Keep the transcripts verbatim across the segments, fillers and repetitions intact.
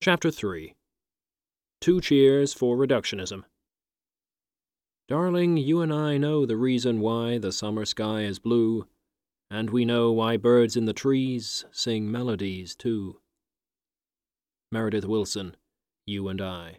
Chapter three. Two Cheers for Reductionism. Darling, you and I know the reason why the summer sky is blue, and we know why birds in the trees sing melodies too. Meredith Willson, You and I.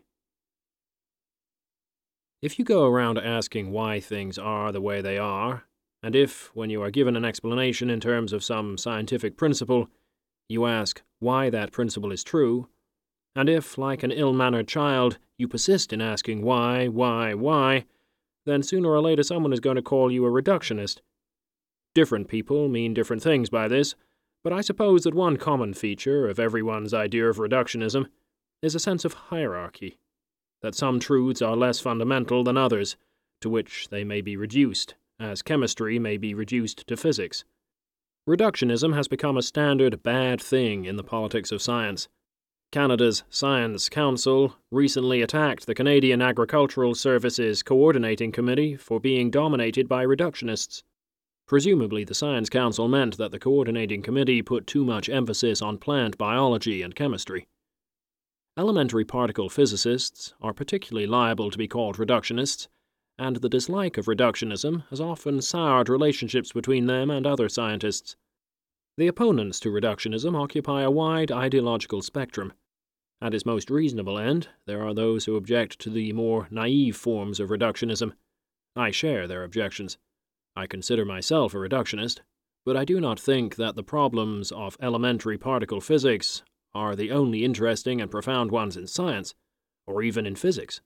If you go around asking why things are the way they are, and if, when you are given an explanation in terms of some scientific principle, you ask why that principle is true, and if, like an ill-mannered child, you persist in asking why, why, why, then sooner or later someone is going to call you a reductionist. Different people mean different things by this, but I suppose that one common feature of everyone's idea of reductionism is a sense of hierarchy, that some truths are less fundamental than others, to which they may be reduced, as chemistry may be reduced to physics. Reductionism has become a standard bad thing in the politics of science. Canada's Science Council recently attacked the Canadian Agricultural Services Coordinating Committee for being dominated by reductionists. Presumably, the Science Council meant that the Coordinating Committee put too much emphasis on plant biology and chemistry. Elementary particle physicists are particularly liable to be called reductionists, and the dislike of reductionism has often soured relationships between them and other scientists. The opponents to reductionism occupy a wide ideological spectrum. At its most reasonable end, there are those who object to the more naive forms of reductionism. I share their objections. I consider myself a reductionist, but I do not think that the problems of elementary particle physics are the only interesting and profound ones in science, or even in physics.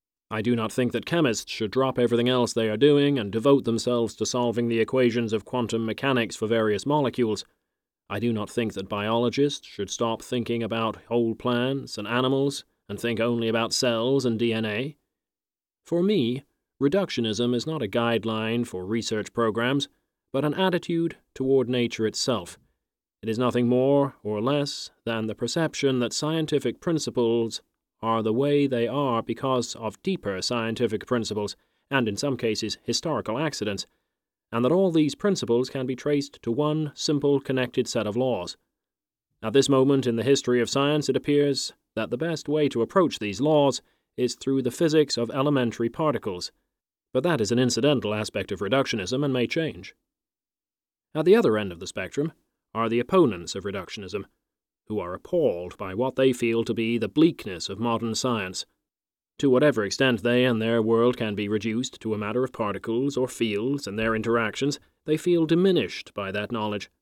I do not think that chemists should drop everything else they are doing and devote themselves to solving the equations of quantum mechanics for various molecules. I do not think that biologists should stop thinking about whole plants and animals and think only about cells and D N A. For me, reductionism is not a guideline for research programs, but an attitude toward nature itself. It is nothing more or less than the perception that scientific principles are the way they are because of deeper scientific principles, and in some cases historical accidents, and that all these principles can be traced to one simple connected set of laws. At this moment in the history of science, it appears that the best way to approach these laws is through the physics of elementary particles, but that is an incidental aspect of reductionism and may change. At the other end of the spectrum are the opponents of reductionism, who are appalled by what they feel to be the bleakness of modern science. To whatever extent they and their world can be reduced to a matter of particles or fields and their interactions, they feel diminished by that knowledge.